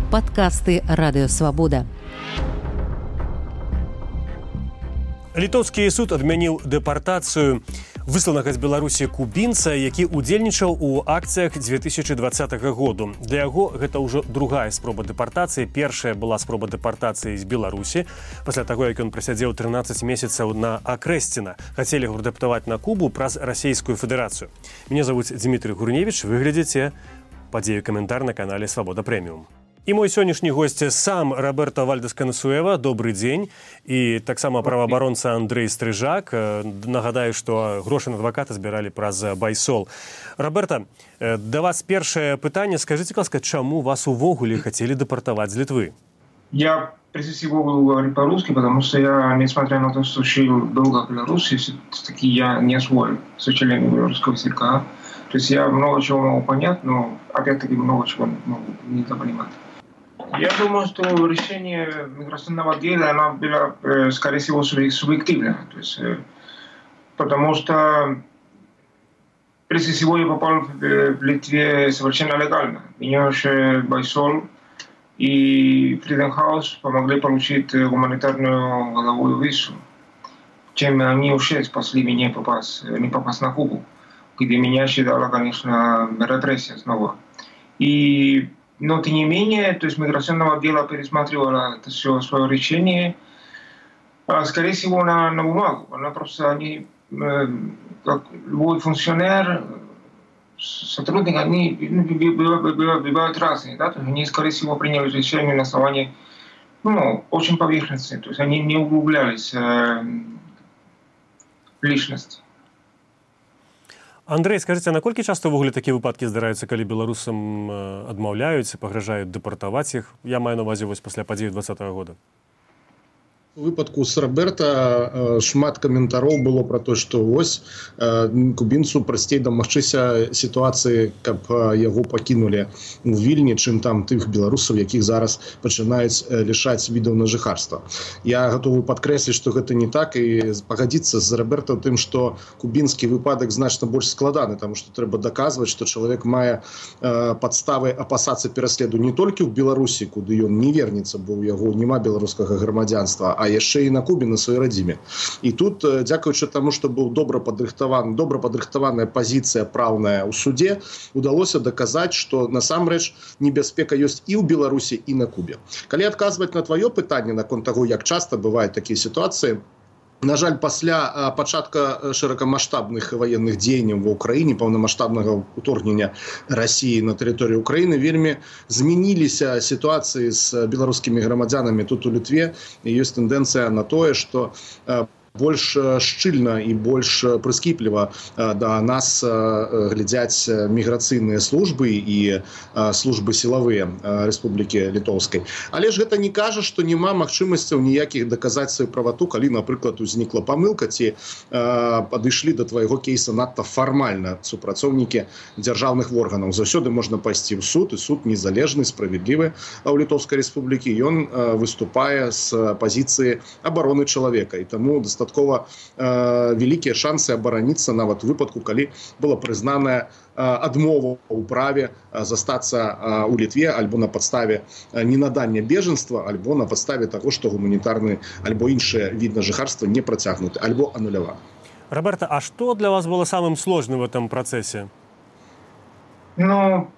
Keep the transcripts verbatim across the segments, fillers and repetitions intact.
Падкасты Радыё Свабода. Літоўскі суд адмяніў дэпартацыю высланага з Беларусі кубінца, які удзельнічаў у акцыях две тысячи двадцатага году. Для яго гэта ўжо другая спроба дэпартацыі. Першая была спроба дэпартацыі з Беларусі. Пасля таго, як ён прасядзеў трынаццаць месяцаў на Акрэсціна. Хацелі яго дэпартаваць на Кубу праз Расійскую Федэрацыю. Мяне завуць Дмітрый Гурневіч. Вы глядзіце падзею каментар на канале Свабода Прэміум. І мой сённяшні госць сам Роберто Вальдес-Канесуэва. Добрый дзень. І таксама праваабаронца Андрэй Стрыжак. Нагадаю, што грошы на адваката збіралі праз Байсол. Роберто, да вас першае пытанне. Скажите, ласка, чаму вас увогуле хотели депортовать з Литвы? Я прежде всего буду говорить по-русски, потому что я, несмотря на то, что учил долго Беларуси, все-таки я не освоил, к сожалению, белорусского языка. То есть я много чего могу понять, но опять-таки много чего могу не понимать. Я думаю, что решение миграционного дела оно было, э, скорее всего, субъективное. То есть, э, потому что, прежде всего, я попал в, в Литве совершенно легально. Меня уже Байсол и Freedom House помогли получить гуманитарную головую визу, чем они уже спасли меня попасть, не попасть на Кубу, где меня считала, конечно, репрессия снова. И Но, тем не менее, то есть миграционное отдел пересматривало это все свое решение, скорее всего, на, на бумагу. Она просто, они, э, как любой функционер, сотрудник, они бывают разные. Да? То есть они, скорее всего, приняли решение на основании ну, очень поверхностной. То есть они не углублялись э, в личность. Андрэй, скажите, а наколькі часто ўвогуле такія выпадкі здараюцца, калі беларусам адмаўляюць, пагражаюць дэпартаваць іх? Я маю на ўвазе вось пасля падзей двадцатага года. У выпадку з Роберта шмат каментароў было пра то, што вось кубінцу прасцей дамагчыся сітуацыі, каб яго пакінулі ў Вільні, чым там тых беларусаў, якіх зараз пачынаюць лішаць відаў на жыхарства. Я гатовы падкрэсліць, што гэта не так, і пагадзіцца з Роберта ў тым, што кубінскі выпадак значна больш складаны, таму што трэба даказваць, што чалавек мае падставы апасацца пераследу не толькі ў Беларусі, куды ён не вернецца, бо ў яго няма беларускага грамадзянства, а яшчэ і на Кубе, на сваёй радзіме. І тут, дзякуючы таму, што быў добра падрыхтаваны, добра падрыхтаваная пазіцыя праўная ў суде, удалося даказаць, што насамрэч небяспека ёсць і ў Беларусі, і на Кубе. Калі адказваць на тваё пытанне наконт таго, як часта бываюць такія сітуацыі, на жаль, пасля пачатка шырокамаштабных ваенных дзеянняў ва ўкраіне, паўнамаштабнага ўторгнення Расіі на тэрыторыю Украіны, вельмі змяніліся сітуацыі з беларускімі грамадзянамі тут у Літве. І ёсць тэндэнцыя на тое, што больш шчыльна і больш прыскіпліва да нас глядзяць міграцыйныя службы і службы сілавыя Рэспублікі Літоўскай. Але ж гэта не кажа, што няма магчымасцяў ніякіх даказаць сваю правату, калі, напрыклад, узнікла памылка ці падышлі да твайго кейса надта фармальна супрацоўнікі дзяржаўных органаў. Заўсёды можна пайсці ў суд, і суд незалежны, справядлівы ў Літоўскай Рэспублікі. Ён выступае з пазіцыі абароны чалавека. І таму дастаткова э, вялікія шансы абараніцца нават у выпадку, калі была прызнаная э, адмова ў праве э, застацца э, у Літве альбо на падставе э, ненадання бежанства, альбо на падставе таго, што гуманітарны альбо іншыя віды жыхарства не працягнуты, альбо ануляваны. Роберто, а что для вас было самым сложным в этом процессе? Ну,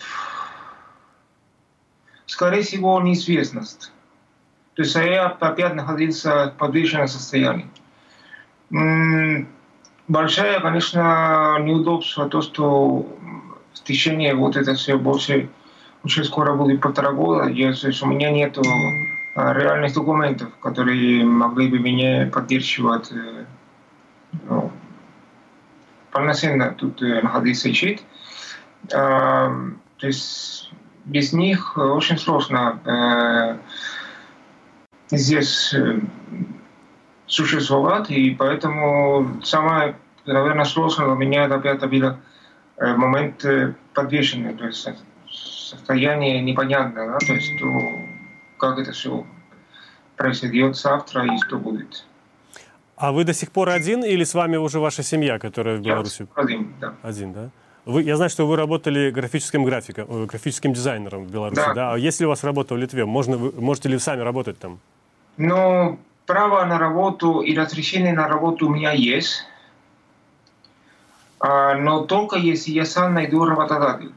скорее всего, неизвестность. То есть я опять находился в подвешенном состоянии. Большое, конечно, неудобство то, что в течение вот это все больше, очень скоро будет полтора года, я, то есть у меня нету реальных документов, которые могли бы меня поддерживать, ну, полноценно тут находиться и жить. То есть без них очень сложно здесь существовать, и поэтому самое, наверное, сложное для меня это опять был момент подвешенный, то есть состояние непонятное, да? То есть то, как это все произойдет завтра и что будет. А вы до сих пор один или с вами уже ваша семья, которая в Беларуси? Я один, да. Один, да? Вы, я знаю, что вы работали графическим графиком, графическим дизайнером в Беларуси, да. да? А если у вас работа в Литве, можно, вы, можете ли вы сами работать там? Ну, право на работу и разрешение на работу у меня есть, но только если я сам найду работодателя.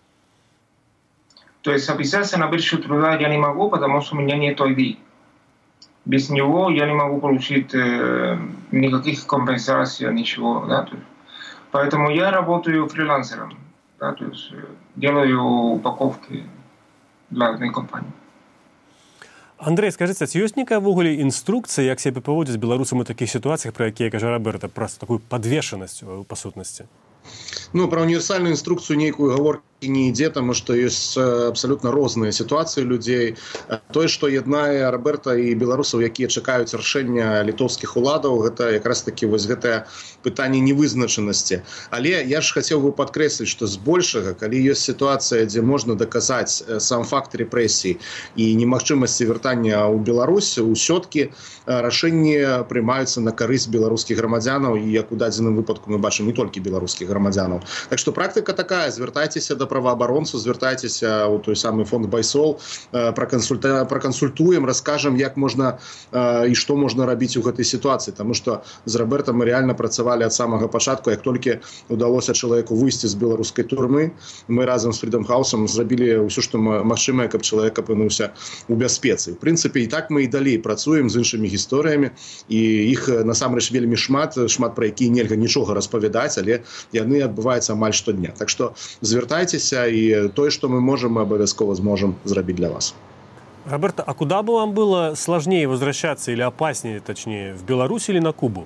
То есть записаться на биржу труда я не могу, потому что у меня нет ай ди. Без него я не могу получить э, никаких компенсаций, ничего. Да? Поэтому я работаю фрилансером. Да? То есть делаю упаковки для одной компании. Андрей, скажите, ці ёсць некая ввогуле інструкцыя, як себе паводзіць беларусам у такіх сітуацыях, пра якія кажа Роберта, праз такую падвешанасць па сутнасці? Ну, про універсальную инструкцию некую гаворки не ідзе, тому что есть абсолютно розныя ситуации людей. Тое, что яднае Роберта и беларусаў, якія чакаюць рашэння літоўскіх уладаў, гэта якраз таки вось гэтае пытанне невызначанасці. Але я ж хацеў бы падкрэсліць, што збольшага, калі ёсць сітуацыя, дзе можна даказаць сам факт рэпрэсій і немагчымасці вяртання ў Беларусь, усё-ткі рашэнні прымаюцца на карысць беларускіх грамадзянаў, і як у дадзеным выпадку мы бачым не толькі беларускіх грамадзянаў. Так што практыка такая: звяртайцеся да праваабаронцу, звяртайцеся ў той самы фонд Байсол, пракансульта... пракансультуем, раскажам, як можна і што можна рабіць у гэтай сітуацыі. Таму што з Робертам мы реально працавалі ад самага пачатку. Як толькі удалося чалавеку выйсці з беларускай турмы, мы разам з Freedom House зрабілі ўсё, што магчымае, каб чалавек апынуўся у бяспецы. В прынцыпе, і так мы і далей працуем з іншымі гісторыямі, і іх насамрэч вельмі шмат, шмат пра якія нельга нічога распавядаць, але яны адбываюцца амаль штодня. Так што звяртайцеся, і тое, што мы можам, мы абавязкова зможам зрабіць для вас. Роберто, а куда бы вам было сложнее возвращаться или опаснее, точнее, в Беларусь или на Кубу?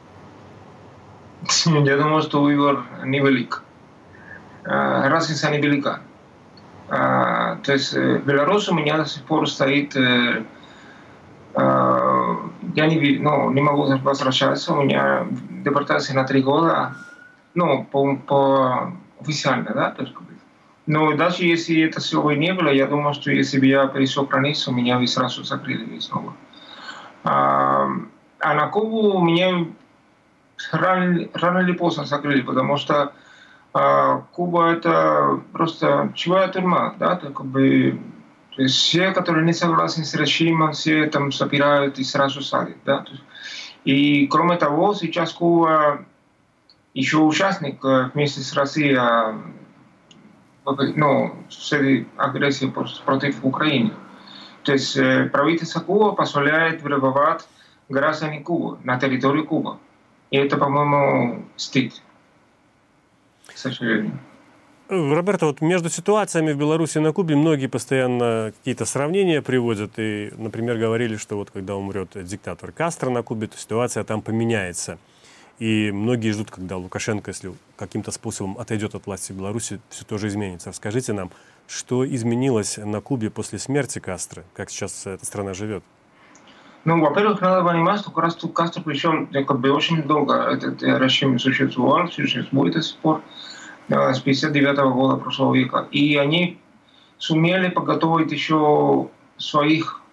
Я думаю, что выбор невелик. Разница невелика. То есть в Беларуси у меня до сих пор стоит... Я не, ну, не могу возвращаться. У меня депортация на три года. Ну, по, по официально, да? Но даже если это всего и не было, я думаю, что если бы я пересек границу, меня бы сразу закрыли снова. А, а на Кубу меня рано, рано или поздно закрыли, потому что а, Куба это просто чужая тюрьма, да, то, как бы, то есть все, которые не согласны с режимом, все там собирают и сразу садят, да. То есть, и кроме того, сейчас Куба еще участник вместе с Россией, ну, всей агрессии против Украины. То есть правительство Кубы позволяет вербовать граждан Кубы на территории Кубы. И это, по-моему, стыд, к сожалению. Роберто, вот между ситуациями в Беларуси и на Кубе многие постоянно какие-то сравнения приводят. И, например, говорили, что вот когда умрет диктатор Кастро на Кубе, то ситуация там поменяется. И многие ждут, когда Лукашенко, если каким-то способом отойдет от власти в Беларуси, все тоже изменится. Скажите нам, что изменилось на Кубе после смерти Кастро? Как сейчас эта страна живет? Ну, во-первых, надо понимать, что как раз Кастро, причем как бы очень долго этот режим существовал, существует до сих пор, с пятьдесят девятого года прошлого века. И они сумели подготовить еще своих,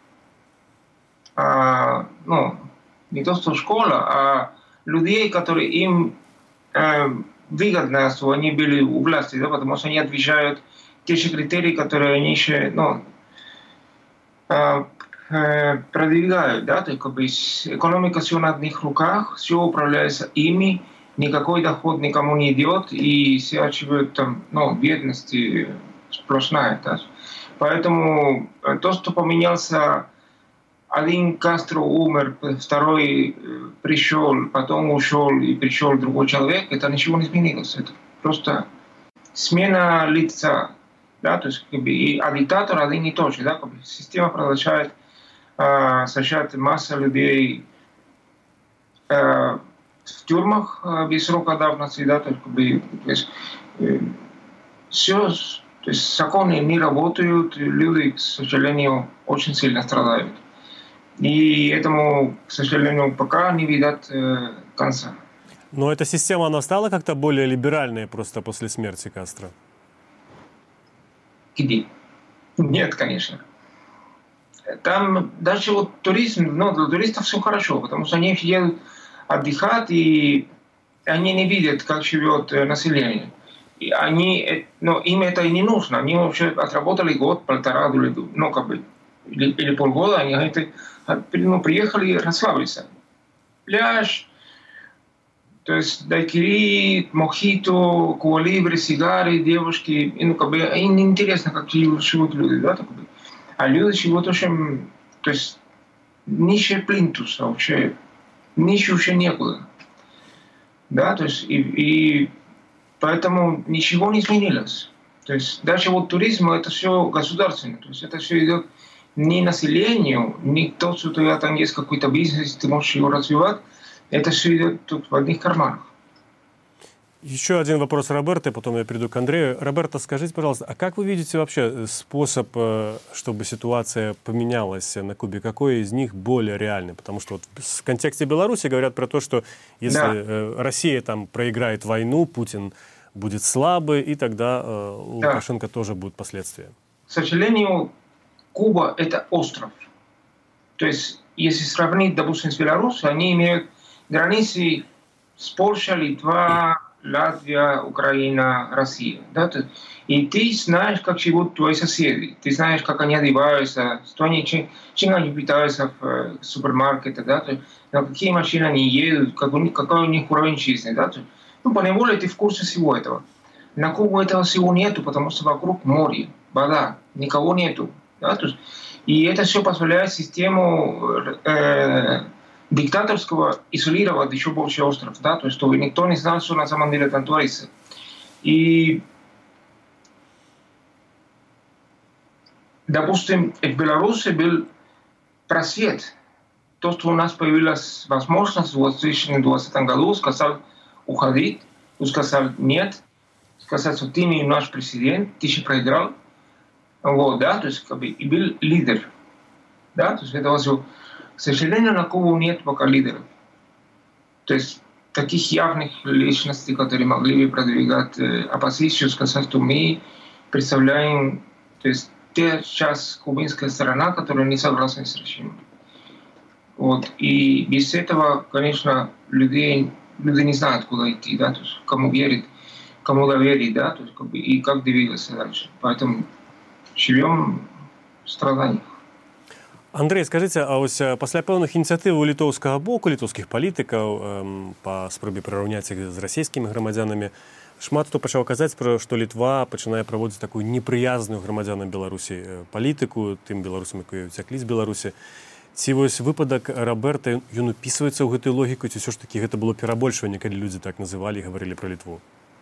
а, ну, не то что школа, а людей, которые им э, выгодно, что они были у власти, да, потому что они отвечают те же критерии, которые они еще, ну, э, э, продвигают, да, то есть как бы экономика все на одних руках, все управляется ими, никакой доход никому не идет, и все живут там, ну, бедности сплошная, да. Поэтому то, что поменялся, один Кастро умер, второй пришел, потом ушел и пришел другой человек, это ничего не изменилось. Это просто смена лица, да, то есть как бы, и, а диктатор один и тот же, да, как бы, система продолжает э, сажать массу людей э, в тюрьмах э, без срока давности, да, то есть, как бы, то есть э, все, то есть законы не работают, люди, к сожалению, очень сильно страдают. И этому, к сожалению, пока не видят э, конца. Но эта система, она стала как-то более либеральной просто после смерти Кастро? Где? Нет, конечно. Там даже вот туризм, ну, для туристов все хорошо, потому что они едут отдыхать, и они не видят, как живет население. И они, но им это и не нужно. Они вообще отработали год, полтора, ну, как бы, или, или полгода, они говорят, ну, приехали расслабиться. Пляж, то есть дайкири, мохито, куалибри, сигары, девушки. И, ну, как бы, им не интересно, как живут люди, да, так бы. А люди живут очень, то есть, ниже плинтуса вообще, ниже вообще некуда. Да, то есть, и, и поэтому ничего не изменилось. То есть даже вот туризм это все государственное. То есть это все идет не населению, не то, что у тебя там есть какой-то бизнес, ты можешь его развивать. Это все идет тут в одних карманах. Еще один вопрос Роберто, потом я перейду к Андрею. Роберто, скажите, пожалуйста, а как вы видите вообще способ, чтобы ситуация поменялась на Кубе? Какой из них более реальный? Потому что вот в контексте Беларуси говорят про то, что если да. Россия там проиграет войну, Путин будет слабый, и тогда у да. Лукашенко тоже будут последствия. К сожалению, Куба – это остров. То есть, если сравнить, допустим, с Беларусью, они имеют границы с Польшей, Литва, Латвия, Украина, Россия. Да? И ты знаешь, как живут твои соседи. Ты знаешь, как они одеваются, что они, чем, чем они питаются в супермаркете, да? На какие машины они едут, как у них, какой у них уровень жизни. Да? Ну, поневоле ты в курсе всего этого. На Кубу этого всего нету, потому что вокруг море, вода, никого нету. Да? И это все позволяет систему э, диктаторского изолировать еще больше остров, да, то есть чтобы никто не знал, что на самом деле там творится. И, допустим, в Беларуси был просвет. То, что у нас появилась возможность в две тысячи двадцатом году, сказал уходить, сказал нет, сказал, что ты не наш президент, ты же проиграл. Вот, да, то есть как бы и был лидер. Да, то есть это все. К сожалению, на Кубу нет пока лидеров. То есть таких явных личностей, которые могли бы продвигать э, оппозицию, сказать, что мы представляем, то есть те сейчас кубинская сторона, которая не согласна с режимом. Вот. И без этого, конечно, людей, люди не знают, куда идти, да, то есть кому верить, кому доверить, да, то есть, как бы, и как двигаться дальше. Поэтому живем в страданиях. Андрей, скажите, а ось пасля пэўных ініцыятыў у літоўскага боку, літоўскіх палітыкаў эм, па спробе прыраўняць іх з расійскімі грамадзянамі, шмат хто пачаў казаць, пра, што Літва пачынае праводзіць такую непрыязную грамадзянам Беларусі палітыку, тым беларусам, якія ўцяклі з Беларусі. Ці вось выпадак Роберта, ён упісваецца ў гэтую логіку, ці ўсё ж такі гэта было перабольшванне, калі людзі так называлі і гаварылі пра Літву?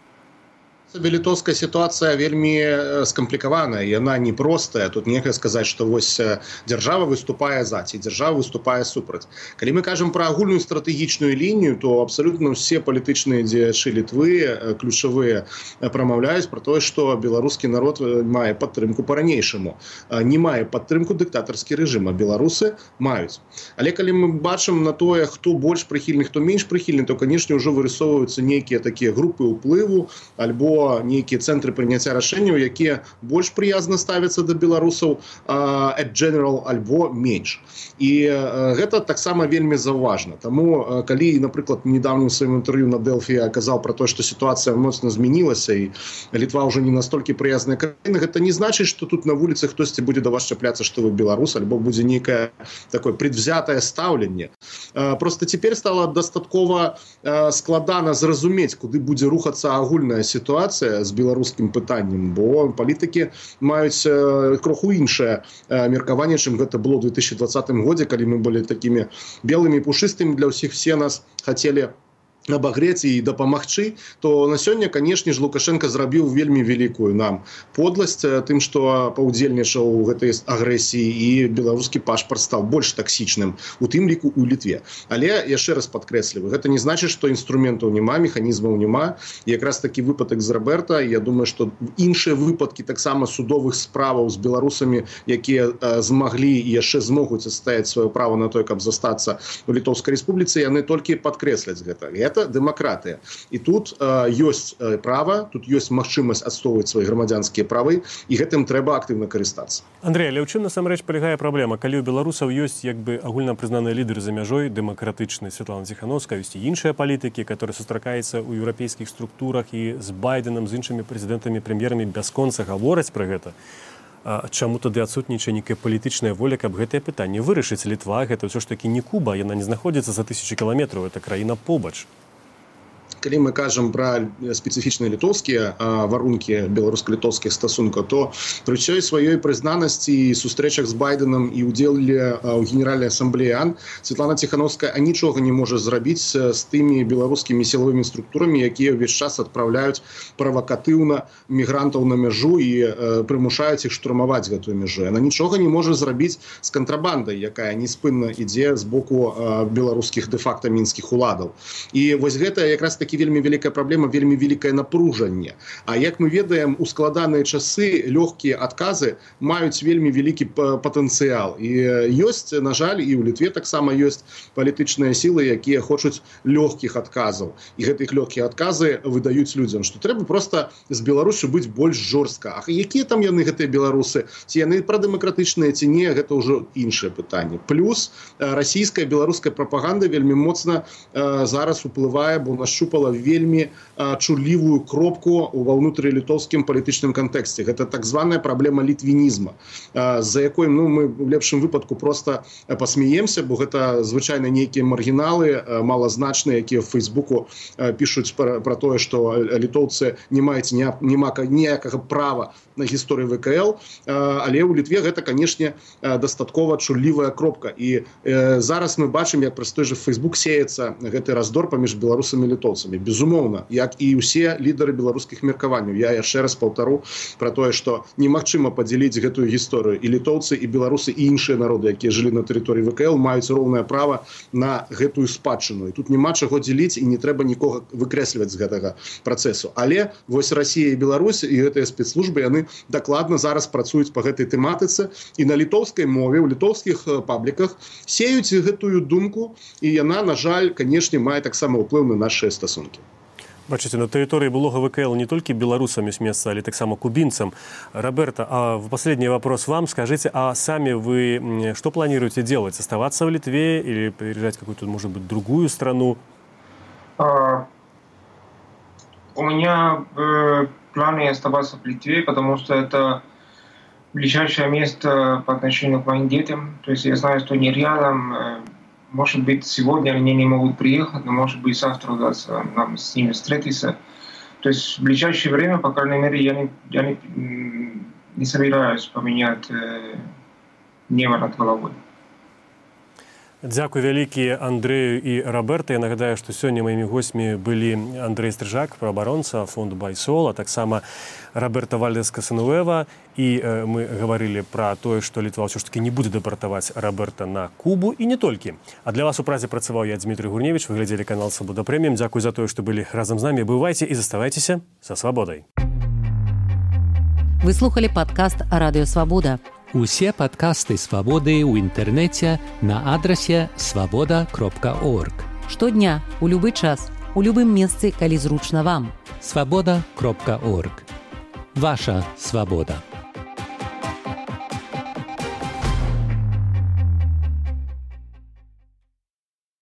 Літоўская сітуацыя вельмі скамплікаваная, яна непростая. Тут нельга сказаць, што вось дзяржава выступае за, ці дзяржава выступае супраць. Калі мы кажам пра агульную стратэгічную лінію, то абсалютна ўсе палітычныя дзеячы Літвы ключавыя прамаўляюць пра тое, што беларускі народ мае падтрымку па-ранейшаму. Не мае падтрымку дыктатарскі рэжым, а беларусы маюць. Але калі мы бачым на тое, хто больш прыхільны, хто менш прыхільны, то, канешне, ўжо вырысоўваюцца нейкія такія групы ўплыву альбо нейкія цэнтры прыняцця рашэнняў, якія больш прыязна ставяцца да беларусаў at general альбо менш. І гэта таксама вельмі заўважна. Таму, калі, напрыклад, недавнім сваім інтэрв'ю на Дэлфі я казаў пра тое, што сітуацыя моцна змянілася і Літва ўжо не настолькі прыязная краіна, гэта не значыць, што тут на вуліцы хтосьці будзе да вас чапляцца, што вы беларус, альбо будзе нейкае такое предвзятае стаўленне. Просто цяпер стала дастаткова складана зразумець, куды будзе рухацца агульная сітуацыя з беларускім пытаннем, бо палітыкі маюць кроху іншае меркаванне, чым гэта было ў две тысячи двадцатым годзе, калі мы былі такімі белымі пушыстымі для ўсіх, все нас хацелі абагрэць і дапамагчы, то на сёння, канешне ж, Лукашенко зрабіў вельмі вялікую нам подласць тым, што паўдзельнічаў у гэтай агрэсіі, і беларускі пашпарт стаў больш таксічным, у тым ліку ў Літве. Але яшчэ раз падкрэсліваю, гэта не значыць, што інструментаў няма, механізмаў няма. І якраз такі выпадак з Роберта, я думаю, што іншыя выпадкі таксама судовых справаў з беларусамі, якія змаглі і яшчэ змогуць адстаяць сваё права на тое, каб застацца ў Літоўскай рэспубліцы, яны толькі падкрэсляць гэта. гэта дэмакратыя. І тут э, ёсць э, права, тут ёсць магчымасць адстойваць свае грамадзянскія правы, і гэтым трэба актыўна карыстацца. Андрэй, але ў чым насамрэч палягае праблема, калі ў беларусаў ёсць як бы агульнапрызнаныя лідары за мяжой, дэмакратычныя Святлана Ціхановская, ёсць і іншыя палітыкі, которые сустракаюцца ў еўрапейскіх структурах і з Байденам, з іншымі прэзідэнтамі, прэм'ерамі бясконца гавораць пра гэта. А чаму тады адсутнічае нейкая палітычная воля, каб гэтае пытанне вырашыць? Літва гэта ўсё ж такі не Куба, яна не знаходзіцца за тысячы кіламетраў, это краіна побач. Калі мы кажам пра спецыфічныя літоўскія варункі беларуска-літоўскіх стасункаў, то пры ўсёй сваёй прызнанасці і сустрэчах з Байденам і ўдзеле ў генеральнай асамблеі АН Святлана Ціхановская нічога не можа зрабіць з тымі беларускімі сілавымі структурамі, якія ўвесь час адпраўляюць правакатыўна мігрантаў на мяжу і прымушаюць іх штурмаваць гэтую мяжу. Яна нічога не можа зрабіць з кантрабандай, якая неспынна ідзе з боку беларускіх дэ-факта мінскіх уладаў. І вось гэта якраз такі вельмі вялікая праблема, вельмі вялікае напружанне. А як мы ведаем, у складаныя часы лёгкія адказы маюць вельмі вялікі патэнцыял. І ёсць, на жаль, і ў Літве таксама ёсць палітычныя сілы, якія хочуць лёгкіх адказаў. І гэтых лёгкія адказы выдаюць людзям, што трэба проста з Беларусю быць больш жорстка. А якія там яны, гэтыя беларусы? Ці яны прадэмакратычныя, ці не, гэта ўжо іншае пытанне. Плюс расійская, беларуская прапаганда вельмі моцна зараз уплывае, бо нащупала вельмі а, чурлівую кропку ва ўнутрылітоўскім палітычным кантэксце. Гэта так званая праблема літвінізма, а, за якой ну, мы в лепшым выпадку проста пасмеемся, бо гэта звычайна нейкія маргіналы, а, малазначныя, якія в Фейсбуку а, пішуць пра, пра тое, што літоўцы не маюць ніякага права на гісторыю вэ ка эл, а, але ў Літве гэта, канешне, дастаткова чурлівая кропка. І а, зараз мы бачым, як праз той же Фейсбук сеецца гэты раздор паміж беларусамі і літоўцамі. Безумоўна, як і ўсе лідары беларускіх меркаванняў. Я яшчэ раз паўтару пра тое, што немагчыма падзяліць гэтую гісторыю. І літоўцы, і беларусы, і іншыя народы, якія жылі на тэрыторыі вэ ка эл, маюць роўнае права на гэтую спадчыну. І тут няма чаго дзеліць, і не трэба нікога выкрэсліваць з гэтага працэсу. Але вось Расія і Беларусь, і гэтыя спецслужбы, яны дакладна зараз працуюць па гэтай тэматыцы, і на літоўскай мове, ў літоўскіх пабліках сеюць гэтую думку, і яна, на жаль, канешне, мае таксама ўплыў на нашыя стасункі. Бачите, на территории былого вэ ка эл не только белорусами с места, але так само кубинцам. Роберто, а в последний вопрос вам. Скажите, а сами вы что планируете делать? Оставаться в Литве или переезжать в какую-то, может быть, другую страну? А, у меня э, планы оставаться в Литве, потому что это ближайшее место по отношению к моим детям. То есть я знаю, что они рядом. Э, Может быть, сегодня они не могут приехать, но, может быть, завтра удастся нам с ними встретиться. То есть в ближайшее время, по крайней мере, я не, я не, не собираюсь поменять э, небо над головой. Дзякуй вялікі Андрэю і Роберта. Я нагадаю, што сёння маімі госцямі былі Андрэй Стрыжак, праабаронца, фонд Байсол, а таксама Роберто Вальдес-Касануэва. І э, мы гаварылі пра тое, што Літва ўсё ж такі не будзе дэпартаваць Роберта на Кубу, і не толькі. А для вас у празе працаваў я, Дмітрый Гурневіч. Вы глядзелі канал Свабода Прэміум. Дзякуй за тое, што былі разам з намі. Бывайце і заставайцеся са свабодай. Вы слухали падкаст Радыё Свабода. Усе падкасты Свабоды ў інтэрнэце на адрасе свабода кропка орг. Штодня, у любы час, у любым месцы, калі зручна вам. свабода кропка орг. Ваша свабода.